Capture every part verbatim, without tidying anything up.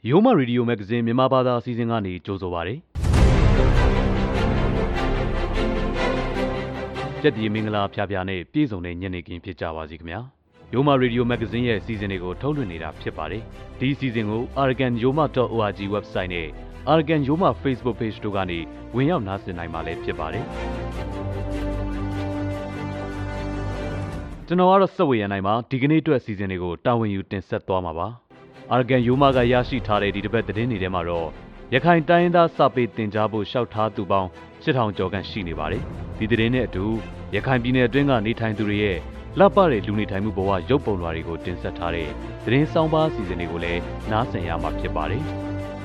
Yoma Radio Magazine မြန်မာဘာသာအစီအစဉ်ကနေကြိုဆိုပါရစေ။ကြက်ဒီမင်္ဂလာဖျားဖျားနဲ့ပြည့်စုံတဲ့ညနေခင်းဖြစ်ကြပါစေခင်ဗျာ။ Yoma Radio Magazine ရဲ့အစီအစဉ်တွေကိုထုတ်လွှင့်နေတာဖြစ်ပါတယ်။ဒီအစီအစဉ်ကို argan yoma dot org website နဲ့ argan yoma Facebook page တို့ကနေဝင်ရောက်နားဆင်နိုင်ပါလဲဖြစ်ပါတယ်။ကျွန်တော်ကတော့စက်ဝေရနိုင်မှာဒီကနေ့အတွက်အစီအစဉ်တွေကိုတာဝန်ယူတင်ဆက်သွားမှာပါ။ Argan Yoma ကရရှိထားတဲ့ဒီတစ်ပတ်သတင်းတွေထဲမှာတော့ရခိုင်တိုင်းသားစာပေတင်ကြားဖို့ရှောက်ထားသူပေါင်းရှစ်ထောင်ကျော်ခန့်ရှိနေပါတယ်။ဒီသတင်းနဲ့အတူရခိုင်ပြည်နယ်အတွင်းကနေထိုင်သူတွေရဲ့လှပတဲ့လူနေထိုင်မှုဘဝရုပ်ပုံလွှာတွေကိုတင်ဆက်ထားတဲ့သတင်းဆောင်ပါအစီအစဉ်တွေကိုလည်းနားဆင်ရမှာဖြစ်ပါတယ်။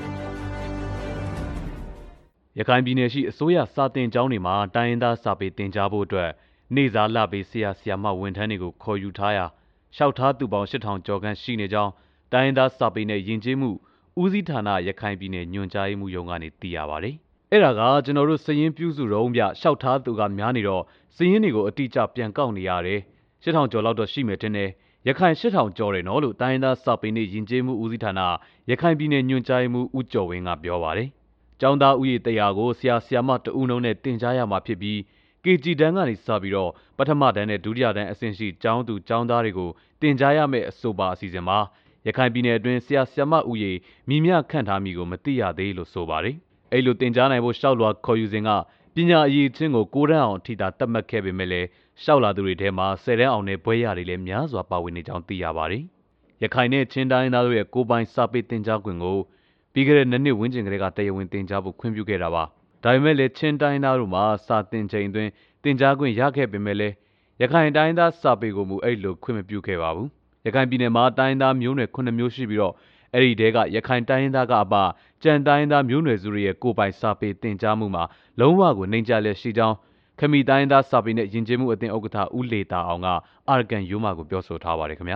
ရခိုင်ပြည်နယ်ရှိအစိုးရစာတင်ကျောင်းတွေမှာတိုင်းရင်းသားစာပေတင်ကြားဖို့အတွက်နေစာလပေးဆရာဆရာမဝန်ထမ်းတွေကိုခေါ်ယူထားရာရှောက်ထားသူပေါင်းရှစ်ထောင်ကျော်ခန့်ရှိနေကြောင်းတိုင်းရင်းသားစာပေနဲ့ယဉ်ကျေးမှုဦးစီးဌာနရခိုင်ပြည်နယ်ညွှန်ကြားရေးမှူးရုံးကနေသိရပါတယ်။အဲ့ဒါကကျွန်တော်တို့စရင်ပြုစုတော့ပြရှောက်ထားသူကများနေတော့စရင်တွေကိုအတိအကျပြန်ကောက်နေရတယ်။ရှစ်ထောင်ကျော်လောက်တော့ရှိမယ်ထင်တယ်။ရခိုင်ရှစ်ထောင်ကျော်တယ်နော်လို့တိုင်းရင်းသားစာပေနဲ့ယဉ်ကျေးမှုဦးစီးဌာနရခိုင်ပြည်နယ်ညွှန်ကြားရေးမှူးဦးကျော်ဝင်းကပြောပါတယ်။ကျောင်းသားဦးရေတရာကိုဆရာဆရာမတဦးနှုန်းနဲ့တင်ကြားရမှာဖြစ်ပြီးကေဂျီတန်းကနေစပြီးတော့ပထမတန်းနဲ့ဒုတိယတန်းအဆင့်ရှိကျောင်းသူကျောင်းသားတွေကိုတင်ကြားရမယ့်အဆိုပါအစီအစဉ်မှာရခိုင်ပြည်နယ်အတွင်းဆရာဆရာမဦးရေမိမျှခန့်ထားမိကိုမသိရသေးလို့ဆိုပါတယ်။အဲ့လိုတင်ကြားနိုင်ဖို့ရှောက်လွှာခေါ်ယူစဉ်ကပညာအရေးချင်းကိုကိုးတန်းအောင်ထိတာတတ်မှတ်ခဲ့ပေမဲ့လည်းရှောက်လာသူတွေထဲမှာဆယ်တန်းအောင်နဲ့ဘွဲရတွေလည်းများစွာပါဝင်နေကြောင်းသိရပါတယ်။ရခိုင်နဲ့ချင်းတိုင်းသားတို့ရဲ့ကိုပိုင်စာပေတင်ကြားခွင့်ကိုပြီးခဲ့တဲ့နှစ်ဝန်းကျင်ကလေးကတရားဝင်တင်ကြားဖို့ခွင့်ပြုခဲ့တာပါ။ဒါပေမဲ့လည်းချင်းတိုင်းသားတို့မှာစာတင်ချိန်အတွင်းတင်ကြားခွင့်ရခဲ့ပေမဲ့လည်းရခိုင်တိုင်းသားစာပေကိုမူအဲ့လိုခွင့်မပြုခဲ့ပါဘူး။ရခိုင်ပြည်နယ်မှာတိုင်းသားမျိုးနွယ်ခုနှစ်မျိုးရှိပြီးတော့အဲ့ဒီတဲကရခိုင်တိုင်းသားကအပကြံတိုင်းသားမျိုးနွယ်စုတွေရဲ့ကိုယ်ပိုင်စာပေတင်ကြားမှုမှာလုံးဝကိုနှိမ်ကျလက်ရှိကြောင်းခမီတိုင်းသားစာပေနဲ့ယဉ်ကျေးမှုအသင်းဥက္ကဋ္ဌဦးလေတာအောင်ကအာဂန်ယိုမာကိုပြောဆိုထားပါတယ်ခင်ဗျာ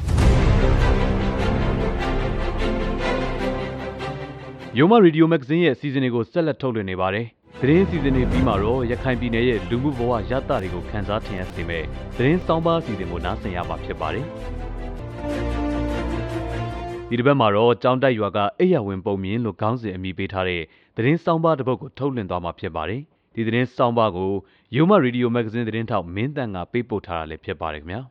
ယိုမာရေဒီယိုမဂ္ဂဇင်းရဲ့အစီအစဉ်တွေကိုဆက်လက်ထုတ်လွှင့်နေပါတယ်သတင်းအစီအစဉ်တွေပြီးမှတော့ရခိုင်ပြည်နယ်ရဲ့လူမှုဘဝရတတွေကိုခန်းစားထင်ရစေမဲ့သတင်းစောင်းပါအစီအစဉ်ကိုနားဆင်ရမှာဖြစ်ပါတယ်ဒီတစ်ပတ်မှာတော့ကျောင်းတိုက်ရွာကအိယာဝင်ပုံမြင်လို့ခေါင်းစဉ်အမည်ပေးထားတဲ့သတင်းစောင်းပါတစ်ပုဒ်ကိုထုတ်လွှင့်သွားမှာဖြစ်ပါတယ်ဒီသတင်းစောင်းပါကိုယိုမာရေဒီယိုမဂ္ဂဇင်းသတင်းထောက်မင်းတန်ကပေးပို့ထားတာလည်းဖြစ်ပါတယ်ခင်ဗျာ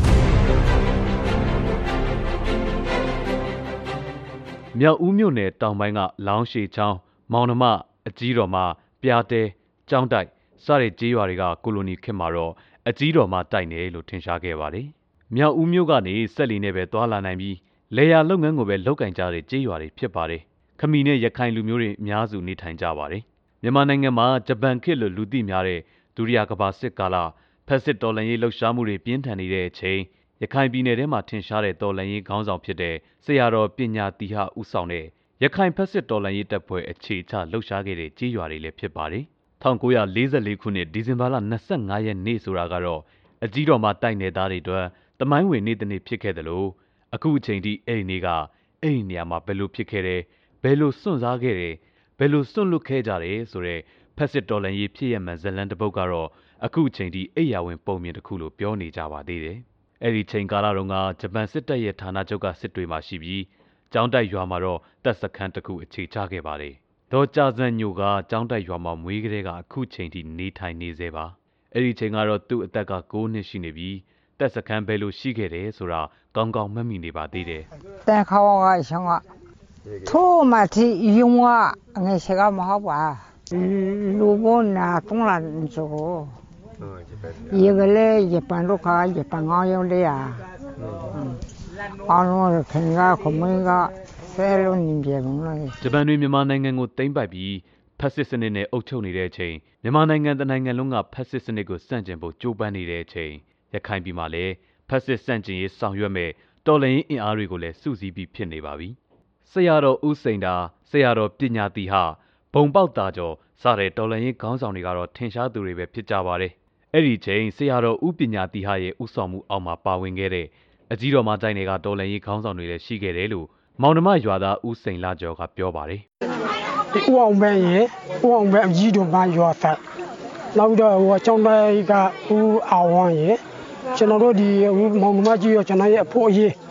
မြောက်ဦးမြို့နယ်တောင်ပိုင်းကလောင်းရှည်ချောင်းမောင်နှမအကြီးတော်မပြားတဲကျောင်းတိုက်စတဲ့ကြေးရွာတွေကကိုလိုနီခေတ်မှာတော့အကြီးတော်မတိုက်နေလို့ထင်ရှားခဲ့ပါတယ်မြောက်ဦးမြို့ကနေစက်လီနဲ့ပဲသွားလာနိုင်ပြီးလေယာလုပ်ငန်းကိုပဲလုပ်ကင်ကြတဲ့ကြေးရွာတွေဖြစ်ပါတယ်ခမီနဲ့ရခိုင်လူမျိုးတွေအများစုနေထိုင်ကြပါတယ်မြန်မာနိုင်ငံမှာဂျပန်ခေတ်လိုလူသိများတဲ့ဒုတိယကမ္ဘာစစ်ကာလဖက်စစ်တော်လှန်ရေးလှုပ်ရှားမှုတွေပြင်းထန်နေတဲ့အချိန်ရခိုင်ပြည်နယ်ထဲမှာထင်ရှားတဲ့တော်လှန်ရေးခေါင်းဆောင်ဖြစ်တဲ့ဆရာတော်ပညာတိဟဦးဆောင်တဲ့ရခိုင်ဖက်စစ်တော်လှန်ရေးတပ်ဖွဲ့အခြေချလှုပ်ရှားခဲ့တဲ့ကြေးရွာတွေလည်းဖြစ်ပါတယ်၁၉၄၄ခုနှစ်ဒီဇင်ဘာလ၂၅ရက်နေ့ဆိုတာကတော့အကြီးတော်မှတိုက်နယ်သားတွေအတွက်တမိုင်းဝင်နေ့တစ်နေ့ဖြစ်ခဲ့တယ်လို့အခုအချိန်ထိအဲ့ဒီနေ့ကအဲ့ဒီနေရာမှာဘယ်လိုဖြစ်ခဲ့တယ်ဘယ်လိုစွန့်စားခဲ့တယ်ဘယ်လိုစွန့်လွတ်ခဲ့ကြတယ်ဆိုတဲ့ဖက်စစ်တော်လှန်ရေးဖြစ်ရမှန်ဇလန်တစ်ပုဒ်ကတော့အခုအချိန်ထိအိယာဝင်ပုံမြင်တစ်ခုလို့ပြောနေကြပါသေးတယ်အဲ့ဒီချိန်ကာလတုန်းကဂျပန်စစ်တပ်ရဲ့ဌာနချုပ်ကစစ်တွေမှာရှိပြီးကျောင်းတိုက်ရွာမှာတော့တပ်စခန်းတစ်ခုအခြေချခဲ့ပါတယ်ဒေါ်ကြစံညိုကကျောင်းတိုက်ရွာမှာမွေးကလေးကအခုချိန်ထိနေထိုင်နေသေးပါအဲ့ဒီချိန်ကတော့သူ့အသက်က၉နှစ်ရှိနေပြီးတပ်စခန်းဘယ်လိုရှိခဲ့တယ်ဆိုတာကောင်းကောင်းမှတ်မိနေပါသေးတယ်แต่เขาว่าฉันว่าทั่วมาที่ยุงว่าไงใช่ก็มาเขาว่าลูกน่ะต้องหลันโจยี่ก็เลยญี่ปุ่นลูกค้าญี่ปุ่นเอาอยู่เลยอ่ะอันนู้นเข่งก็ขมิ้นก็ဆဲလုံးနေပြေကုန်လို့ဂျပန်တွေမြန်မာနိုင်ငံကိုသိမ်းပိုက်ပြီးဖက်စစ်စနစ်နဲ့အုပ်ချုပ်နေတဲ့အချိန်မြန်မာနိုင်ငံတနိုင်ငံလုံးကဖက်စစ်စနစ်ကိုစန့်ကျင်ဖို့ကြိုးပမ်းနေတဲ့အချိန်ရခိုင်ပြည်မှာလည်းဖက်စစ်စန့်ကျင်ရေးဆောင်ရွက်မဲ့တော်လှန်ရေးအင်အားတွေကိုလည်းစုစည်းပြီးဖြစ်နေပါပြီဆရာတော်ဦးစိန်တာဆရာတော်ပညာတိဟဘုံပေါက်တာကျော်စတဲ့တော်လှန်ရေးခေါင်းဆောင်တွေကတော့ထင်ရှားသူတွေပဲဖြစ်ကြပါတယ်အဲ့ဒီချိန်ဆရာတော်ဦးပညာတိဟရဲ့ဥဆောင်မှုအောက်မှာပါဝင်ခဲ့တဲ့အကြီးတော်မတိုင်းတွေကတော်လှန်ရေးခေါင်းဆောင်တွေလည်းရှိခဲ့တယ်လို့မောင်နှမရွာသားဦးစိန်လာကျော်ကပြောပါတယ်။ဦးအောင်ပဲရဲ့ဦးအောင်ပဲအကြီးတော်မရွာသားနောက်တော့ဟိုကျောင်းတိုင်းကဦးအောင်ဝမ်းရဲ့ကျွန်တော်တို့ဒီမောင်နှမကြီးရောကျွန်တော်ရဲ့အဖို့အရေး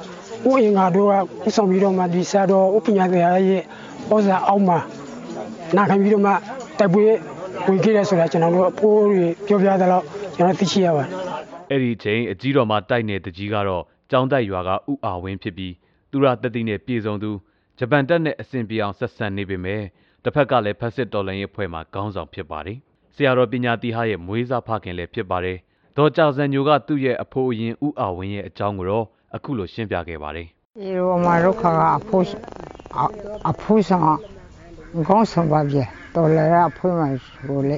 我应该都啊，我上面头嘛，第三头我不认得阿爷，我是澳嘛，那看面头嘛，台北回去的时候，就那个坡里标标的了，就那地气啊。 အဲ့ဒီချိန်အကြီးတော်မှာတိုက်နေတကြီးကတော့ကျောင်းတိုက်ရွာကဥအာဝင်းဖြစ်ပြီးသူရတတိနဲ့ပြည်စုံသူဂျပန်တပ်နဲ့အဆင်ပြေအောင်ဆက်ဆံနေပေမဲ့တစ်ဖက်ကလည်းဖက်စစ်တော်လှန်ရေးအဖွဲ့မှာခေါင်းဆောင်ဖြစ်ပါတယ်။ဆရာတော်ပညာတိဟရဲ့မွေးစားဖခင်လည်းဖြစ်ပါတယ်။ဒေါ်ကြာစံညိုကသူ့ရဲ့အဖိုးအရင်ဥအာဝင်းရဲ့အကြောင်းကိုတော့အခုလိုရှင်းပြခဲ့ပါတယ်။ဒီလိုမှာတော့ခါအဖိုးအဖိုးဆောင်ခေါင်းဆောင်ပါပြတော်လည်းအဖိုးမှဆိုလေ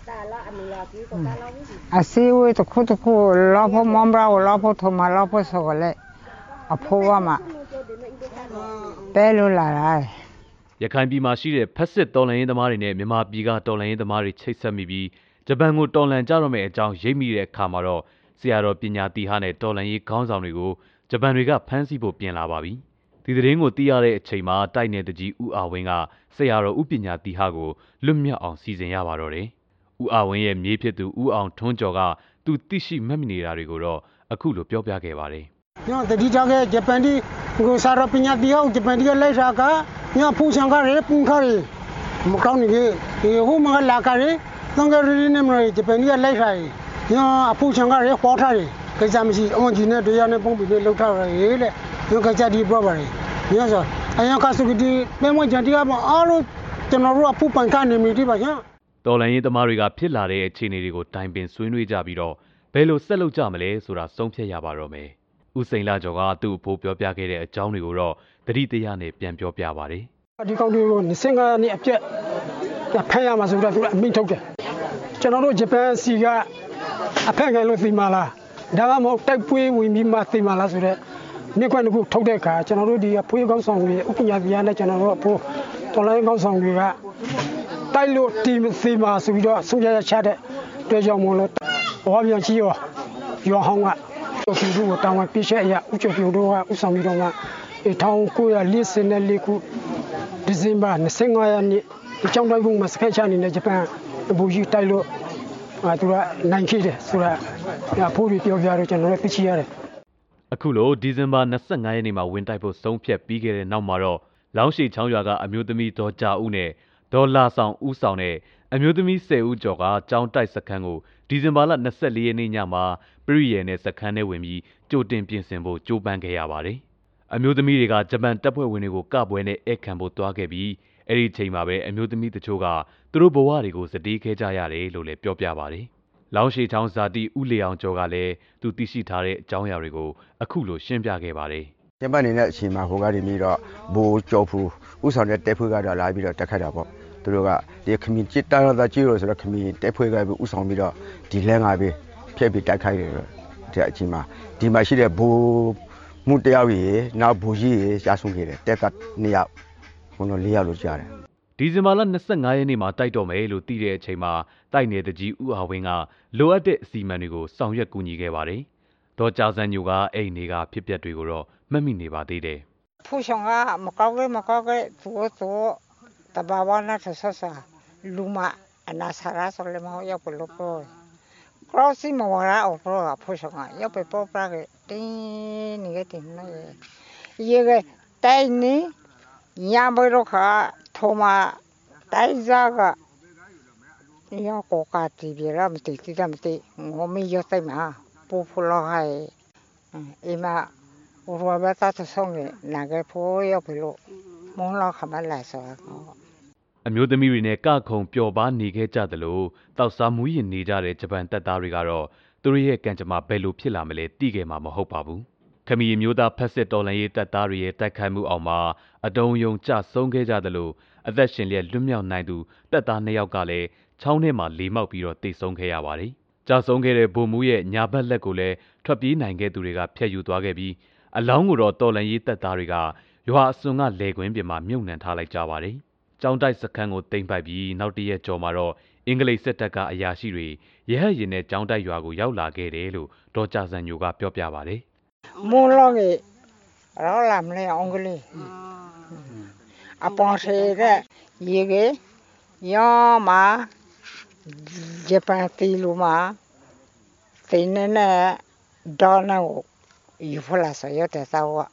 အစီဝေးတစ်ခုတစ်ခုလာဖို့မမရာလာဖို့ထမလာဖို့ဆိုလေအဖိုးကမှတဲလို့လာတာရခိုင်ပြည်မှာရှိတဲ့ဖက်စစ်တော်လှန်ရေးသမားတွေနဲ့မြန်မာပြည်ကတော်လှန်ရေးသမားတွေချိတ်ဆက်မိပြီးဂျပန်ကိုတော်လှန်ကြတော့မယ့်အကြောင်းရိပ်မိတဲ့အခါမှာတော့ဆရာတော်ပညာတိဟနဲ့တော်လှန်ရေးခေါင်းဆောင်တွေကိုဂျပန်တွေကဖမ်းဆီးဖို့ပြင်လာပါပြီ။ဒီသတင်းကိုသိရတဲ့အချိန်မှာတိုက်နယ်တကြီးဥအာဝင်းကဆရာတော်ဥပညာတိဟကိုလွတ်မြောက်အောင်စီစဉ်ရပါတော့တယ်။ဥအာဝင်းရဲ့မြေးဖြစ်သူဥအောင်ထွန်းကျော်ကသူသိရှိမှတ်မိနေတာတွေကိုတော့အခုလိုပြောပြခဲ့ပါတယ်။ညတတိချခဲ့ဂျပန်ဒီကိုဆရာတော်ပညာတိဟဂျပန်ဒီကလိုက်စားကညဖူးဆောင်ကရေပုံခရီမကောင်းနေကြီးဒီဟိုမကလာကရေသံဃာရင်းနဲ့မလို့ဂျပန်ဒီကလိုက်စားညအဖူးဆောင်ကရေပေါ်ထားတယ်ကိစ္စမရှိအွန်ဂျီနဲ့တရားနဲ့ပုံပြီးလောက်ထားရလေညကကြဒီပြောပါတယ်ညဆိုအရင်ကစကတိပဲမကြတိကမအားလို့ကျွန်တော်တို့အဖူးပန်ကနေမိတိပါညာတော်လှန်ရေးသမားတွေကဖြစ်လာတဲ့အခြေအနေတွေကိုတိုင်ပင်ဆွေးနွေးကြပြီးတော့ဘယ်လိုဆက်လုပ်ကြမလဲဆိုတာဆုံးဖြတ်ရပါတော့မယ်။ဦးစိန်လာကျော်ကသူ့အဖိုးပြောပြခဲ့တဲ့အကြောင်းတွေကိုတော့တတိတရားနဲ့ပြန်ပြောပြပါတယ်။ဒီကောင်တွေကိုနှစ်ငါးနှစ်အပြည့်ဖမ်းရမှာဆိုတော့သူအမိန့်ထုတ်တယ်။ကျွန်တော်တို့ဂျပန်စီကအဖက်ခံလို့သိမှလား။ဒါမှမဟုတ်တိုက်ပွဲဝင်ပြီးမှသိမှလားဆိုတော့မြစ်ခွက်တစ်ခုထုတ်တဲ့အခါကျွန်တော်တို့ဒီဖွေးကောင်းဆောင်တွေဥပညာတရားနဲ့ကျွန်တော်တို့အဖိုးတော်လိုင်းကောင်းဆောင်တွေကတိုက်လို့တီမသိမှဆိုပြီးတော့ဆုံးဖြတ်ချက်တဲ့တွေ့ကြောင့်မလို့ဘောပြန်ချီရောရောဟောင်းကကျော်ဖြူတို့ကိုတောင်းဝပြည့်ချက်အရာဥကျော်ဖြူတို့ကဥဆောင်ပြီးတော့မှ၁၉၄၄ခုဒီဇင်ဘာ၂၅ရက်နေ့ဒီကျောင်းတိုက်ဘုံမှာစခန်းချနေတဲ့ဂျပန်ဘူကြီးတိုက်လို့အဲသူကနိုင်ခဲ့တယ်ဆိုတာအဖိုးကြီးပြောပြတော့ကျွန်တော်လည်းသိချရတယ်အခုလိုဒီဇင်ဘာ၂၅ရက်နေ့မှာဝင်တိုက်ဖို့ဆုံးဖြတ်ပြီးခဲ့တဲ့နောက်မှာတော့လောင်းရှိချောင်းရွာကအမျိုးသမီးဒေါ်ကြာဦးနဲ့ဒေါ်လာဆောင်ဦးဆောင်တဲ့အမျိုးသမီး၁၀ဦးကျော်ကကျောင်းတိုက်စခန်းကိုဒီဇင်ဘာလ၂၄ရက်နေ့ညမှာပြည်ရည်နဲ့စခန်းထဲဝင်ပြီးကြိုတင်ပြင်ဆင်ဖို့ကြိုးပမ်းခဲ့ရပါတယ်။အမျိုးသမီးတွေကဂျပန်တပ်ဖွဲ့ဝင်တွေကိုကပွဲနဲ့ဧကန်ဖို့တွားခဲ့ပြီးအဲ့ဒီချိန်မှာပဲအမျိုးသမီးတချို့ကသူတို့ဘဝတွေကိုစတေးခဲကြရတယ်လို့လည်းပြောပြပါတယ်။လောင်းရှိချောင်းဇာတိဦးလျောင်ကျော်ကလည်းသူသိရှိထားတဲ့အကြောင်းအရာတွေကိုအခုလိုရှင်းပြခဲ့ပါတယ်။ကျမနေတဲ့အချိန်မှာဟိုကနေပြီးတော့ဘိုးကျော်ဖူဥဆောင်တဲ့တက်ဖွဲ့ကတော့လာပြီးတော့တက်ခတ်တာပေါ့။သူတို့ကဒီခမီစစ်တာရတာကြီးလို့ဆိုတော့ခမီတက်ဖွဲ့ကပြီးဥဆောင်ပြီးတော့ဒီလမ်းကပဲဖြည့်ပြီးတိုက်ခိုက်တယ်ဒီအချိန်မှာဒီမှာရှိတဲ့ဘိုးမှုတယောက်ကြီးနောက်ဘူကြီးရှားဆုံးခဲ့တယ်တက်ကနှစ်ယောက်ဘုံတော့လေးယောက်လို့ကြားတယ်ဒီဇင်ဘာလ၂၅ရက်နေ့မှာတိုက်တော့မယ်လို့သိတဲ့အချိန်မှာတိုက်နေတဲ့ကြီးဦးအာဝင်းကလိုအပ်တဲ့အစီအမံတွေကိုဆောင်ရွက်ကူညီခဲ့ပါတယ်ဒေါ်ကြာစံညိုကအဲ့ဒီနေကဖြစ်ပျက်တွေကိုတော့မှတ်မိနေပါသေးတယ်ဖူဆောင်ကမကောက်ခဲ့မကောက်ခဲ့သူသူတဘာဝနာဆဆဆလူမအနာဆရာဆိုလည်းမဟုတ်ရောက်လို့ပြောကရောစီမဝရအောင်ပြောဖူဆောင်ကရောက်ไปပေါ်ပြခဲ့တင်းနေခဲ့တယ်နော်ရေကတိုင်းနေညာဘရောခါထောမတိုင်းစားကရောကောကတီပြရမတိတိမတိငုံမရဆိုင်မှာပူဖလောဟဲ့အိမဘောဘတာဆောင်နေနာကဖိုးရောက်ပြီလို့မုန်းလောက်ခမလာဆိုတော့အမျိုးသမီးတွေနဲ့ကခုံပျော်ပါနေခဲ့ကြသလိုတောက်စားမူးရင်နေကြတဲ့ဂျပန်တပ်သားတွေကတော့သူတို့ရဲ့ကံကြမ္မာဘယ်လိုဖြစ်လာမလဲသိခဲ့မှာမဟုတ်ပါဘူးခမီမျိုးသားဖက်စစ်တော်လှန်ရေးတပ်သားတွေရဲ့တိုက်ခိုက်မှုအောင်မှာအတုံးယုံကြဆုံးခဲ့ကြသလိုအသက်ရှင်လျက်လွတ်မြောက်နိုင်သူတပ်သားနှစ်ယောက်ကလည်းချောင်းထဲမှာလေမောက်ပြီးတော့တိတ်ဆုံးခဲ့ရပါတယ်ကြာဆုံးခဲ့တဲ့ဗိုလ်မှူးရဲ့ညာဘက်လက်ကိုလည်းထွက်ပြေးနိုင်ခဲ့သူတွေကဖျက်ယူသွားခဲ့ပြီးအလောင်းကိုတော့တော်လှန်ရေးတပ်သားတွေကရွာအစွန်ကလေကွင်းပြင်မှာမြုပ်နှံထားလိုက်ကြပါတယ်။ကျောင်းတိုက်စခန်းကိုတိမ့်ပိုက်ပြီးနောက်တရက်ကျော်မှာတော့အင်္ဂလိပ်စစ်တပ်ကအရာရှိတွေရဟတ်ရင်နဲ့ကျောင်းတိုက်ရွာကိုရောက်လာခဲ့တယ်လို့ဒေါ်ကြာစံညိုကပြောပြပါတယ်။မိုးလောကေရောလာမလဲအင်္ဂလိပ်အပေါ်စေတဲ့ရေကေရောမှာဂျပန်တီလူမှာတင်းနဲ့ဒေါ်နာကိုယူဖလာဆိုရတဲ့သော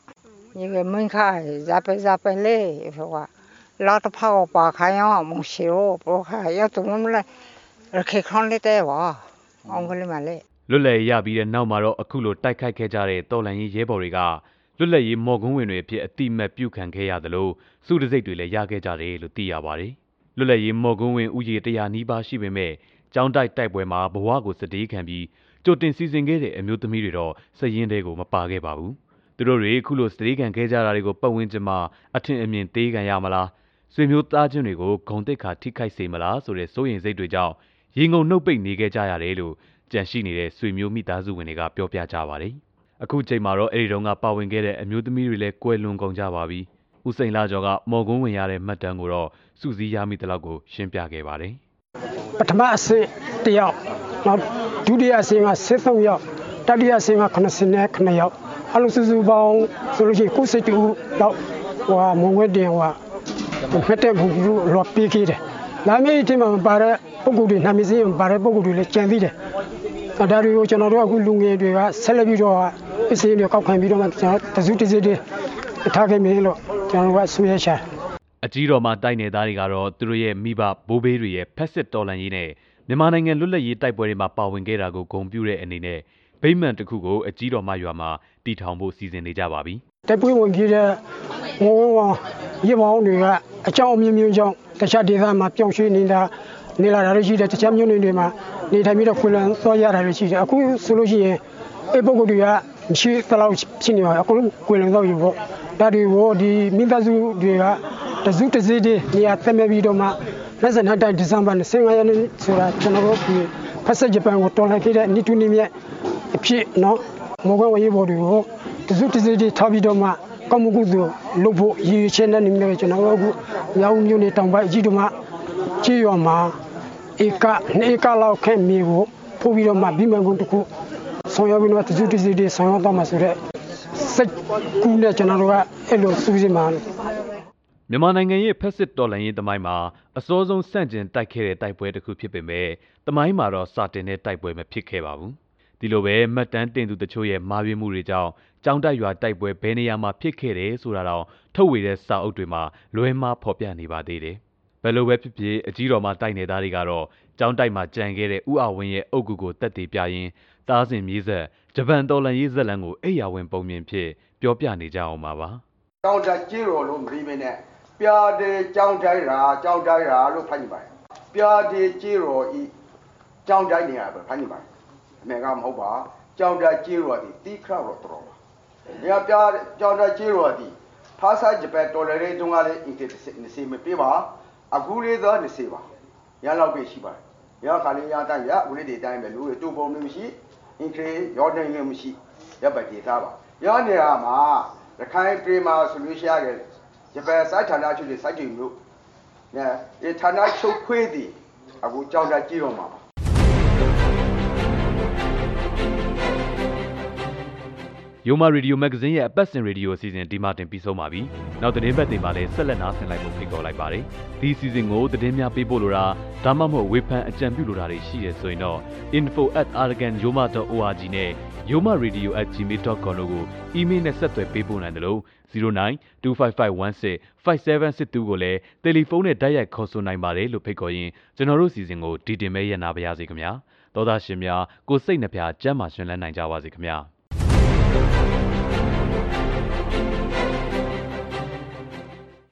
一个门开，咱别咱别来，说话，老子跑把看呀，没事哦，不看，要怎么来，而且看得到哇，我跟你们来。 လွတ်လည်ရပြီးတဲ့နောက်မှာတော့အခုလိုတိုက်ခိုက်ခဲ့ကြတဲ့တော်လှန်ရေးရဲဘော်တွေကလွတ်လည်ရေးမော်ကွန်းဝင်တွေအဖြစ်အတိမတ်ပြုခံခဲ့ရတယ်လို့စုတစိတ်တွေလည်းရခဲ့ကြတယ်လို့သိရပါတယ်။လွတ်လည်ရေးမော်ကွန်းဝင်ဥယေတရာနီးပါးရှိပေမဲ့ကျောင်းတိုက်တိုက်ပွဲမှာဘဝကိုစတေးခံပြီးကြိုတင်စီစဉ်ခဲ့တဲ့အမျိုးသမီးတွေတော့စည်ရင်းတွေကိုမပါခဲ့ပါဘူး။သူတို့တွေအခုလိုစတေးခံခဲ့ကြတာတွေကိုပတ်ဝန်းကျင်မှာအထင်အမြင်သေးခံရမလားဆွေမျိုးသားချင်းတွေကိုဂုံတိတ်ခါထိခိုက်စေမလားဆိုတဲ့စိုးရိမ်စိတ်တွေကြောင့်ရေငုံနှုတ်ပိတ်နေခဲ့ကြရတယ်လို့ကြန့်ရှိနေတဲ့ဆွေမျိုးမိသားစုဝင်တွေကပြောပြကြပါတယ်။အခုချိန်မှာတော့အဲ့ဒီတုန်းကပါဝင်ခဲ့တဲ့အမျိုးသမီးတွေလည်းကွယ်လွန်ကုန်ကြပါပြီ။ဦးစိန်လာကျော်ကမော်ကွန်းဝင်ရတဲ့မှတ်တမ်းကိုတော့စုစည်းရမိတဲ့လောက်ကိုရှင်းပြခဲ့ပါတယ်။ပထမအဆင့်တစ်ယောက်နောက်ဒုတိယအဆင့်ကစစ်သုံးယောက်တတိယအဆင့်ကခုနှစ်ဆယ်ခုနှစ်ယောက်အလုံးစုစုပေါင်းဆိုလို့ရှိရင်ကိုယ်စိတ်တူတော့ဟိုမုံဝဲတင်ဟိုဖက်တဲ့ဘူးလို့လော်ပေးခဲ့တယ်။လာမည့်အချိန်မှာပါတဲ့ပုဂ္ဂိုလ်တွေနာမည်စင်းပါတဲ့ပုဂ္ဂိုလ်တွေလည်းကြံသေးတယ်။ဒါတွေကိုကျွန်တော်တို့အခုလူငယ်တွေကဆက်လက်ပြီးတော့အစင်းတွေကောက်ခံပြီးတော့မှကျွန်တော်တစုတစည်းတွေထားခဲ့မယ်လို့ကျွန်တော်တို့ကဆွေးရချာအကြီးတော်မှာတိုက်နေသားတွေကတော့သူတို့ရဲ့မိဘဘိုးဘေးတွေရဲ့ဖက်စစ်တော်လှန်ရေးနဲ့မြန်မာနိုင်ငံလွတ်လပ်ရေးတိုက်ပွဲတွေမှာပါဝင်ခဲ့တာကိုဂုဏ်ပြုတဲ့အနေနဲ့ဗိမ္မာန်တစ်ခုကိုအကြီးတော်မရွာမှာတည်ထောင်ဖို့စီစဉ်နေကြပါပြီ။တိုက်ပွဲဝင်ခဲ့တဲ့ဝဝဝရေပေါင်းတွေကအကြောင်းအမျိုးမျိုးကြောင့်တခြားဒေသမှာပြောင်းရွှေ့နေတာနေလာတာရှိတယ်တခြားမြို့နယ်တွေမှာနေထိုင်ပြီးတော့ခွင့်လန်းသွားရတာရှိတယ်အခုဆိုလို့ရှိရင်အဲ့ပုဂ္ဂိုလ်တွေကမရှိသလောက်ဖြစ်နေပါအခုခွင့်လန်းသွားပြီပေါ့ဒါတွေကိုဒီမိသားစုတွေကတစုတစည်းတည်းနေရာတက်မဲ့ပြီးတော့မှလက်စနဲ့တိုင်ဒီဇင်ဘာ၂၅ရက်နေ့ဆိုတာကျွန်တော်တို့ဒီဖက်ဆက်ဂျပန်ကိုတော်လှန်ခဲ့တဲ့နိတူနီမြက်အဖြစ်နော်မော်ကွန်းဝေးဘော်တွေကိုတစုတစည်းတည်းထားပြီးတော့မှကောင်းမှုကုသိုလ်လုပ်ဖို့ရည်ရွယ်ချက်နဲ့နေမျိုးကျွန်တော်တို့အခုမြောက်မြို့နယ်တောင်ပိုင်းအကြီးတို့မှချီရွာမှာဧကနှစ်ဧကလောက်ခန့်မြေကိုပို့ပြီးတော့မှဗိမာန်ကုန်းတစ်ခုဆောင်ရွက်ပြီးတော့တစုတစည်းတည်းဆောင်ရွက်တော့မှဆိုတဲ့စိတ်ကူးနဲ့ကျွန်တော်တို့ကအဲ့လိုစူးစီးမှာမြန်မာနိုင်ငံရဲ့ဖက်စစ်တော်လှန်ရေးသမိုင်းမှာအစောဆုံးစန့်ကျင်တိုက်ခဲ့တဲ့တိုက်ပွဲတစ်ခုဖြစ်ပေမဲ့သမိုင်းမှာတော့စတင်တဲ့တိုက်ပွဲမဖြစ်ခဲ့ပါဘူး။ဒီလိုပဲမှတ်တမ်းတင်သူတချို့ရဲ့မှားယွင်းမှုတွေကြောင့်ကျောင်းတိုက်ရွာတိုက်ပွဲဘယ်နေရာမှာဖြစ်ခဲ့တယ်ဆိုတာတော့ထုတ်ဝေတဲ့စာအုပ်တွေမှာလွဲမှားဖော်ပြနေပါသေးတယ်။ဘယ်လိုပဲဖြစ်ဖြစ်အကြီးတော်မှာတိုက်နေသားတွေကတော့ကျောင်းတိုက်မှာကြံခဲ့တဲ့ဥအဝင်းရဲ့အုပ်ကူကိုတက်တည်ပြရင်းသားစဉ်မြေးဆက်ဂျပန်တော်လှန်ရေးဇက်လန်းကိုအိယာဝင်ပုံမြင်ဖြစ်ပြောပြနေကြအောင်ပါပါ။ကျောင်းတိုက်ကြီးတော်လို့မပြီးမနဲ့ပြာတဲ့ကြောင်းတိုင်းရာကြောင်းတိုင်းရာလို့ဖတ်နေပါတယ်ပြာတဲ့ကြေးတော်ဤကြောင်းတိုင်းနေရာပဲဖတ်နေပါတယ်အမေကမဟုတ်ပါကြောင်းတိုင်းကြေးတော်ဒီတိခရတော်တော်ပါဒီပြာကြောင်းတိုင်းကြေးတော်ဒီဖာစာဂျပန်တော်လည်းတုန်းကလည်းအင်တစ်နေစီမပြေပါအခုလေးသောနေစီပါရလောက်ပဲရှိပါတယ်ရခါလေးရတိုင်းရဦးလေးတွေတိုင်းပဲလူတွေတူပုံမျိုးမရှိအင်္ဂလိပ်ရောတိုင်းမျိုးမရှိရပတ်ဒေတာပါရနေရာမှာရခိုင်ပြည်မှာဆိုလို့ရှိရတယ်ဂျပန်စိုက်ဌာနချုပ်တွေစိုက်ကြည့်လို့နဲဒီဌာနချုပ်ခွေးသည်အခုကြောင်းတာကြည့်တော့မှာပါယိုမာရေဒီယိုမဂ္ဂဇင်းရဲ့အပတ်စဉ်ရေဒီယိုအစီအစဉ်ဒီမှာတင်ပြီးဆုံးပါပြီ။နောက်သတင်းပတ်တွေမှာလည်းဆက်လက်နားဆင်လိုက်ဖို့ဖိတ်ခေါ်လိုက်ပါတယ်။ဒီအစီအစဉ်ကိုသတင်းများပေးပို့လိုတာဒါမှမဟုတ်ဝေဖန်အကြံပြုလိုတာတွေရှိရဆိုရင်တော့ info at aragan yoma dot org နဲ့ yoma radio at gmail dot com တို့ကိုအီးမေးလ်နဲ့ဆက်သွယ်ပေးပို့နိုင်တယ်လို့zero nine two five five one six five seven six twoကိုလည်းတယ်လီဖုန်းနဲ့တိုက်ရိုက်ခေါ်ဆိုနိုင်ပါတယ်လို့ဖိတ်ခေါ်ရင်းကျွန်တော်တို့အစီအစဉ်ကိုဒီတင်မဲရနာပါရစေခင်ဗျာ။သောသားရှင်များကိုစိတ်နှပြကျမ်းမာရှင်လန်းနိုင်ကြပါစေခင်ဗျာ။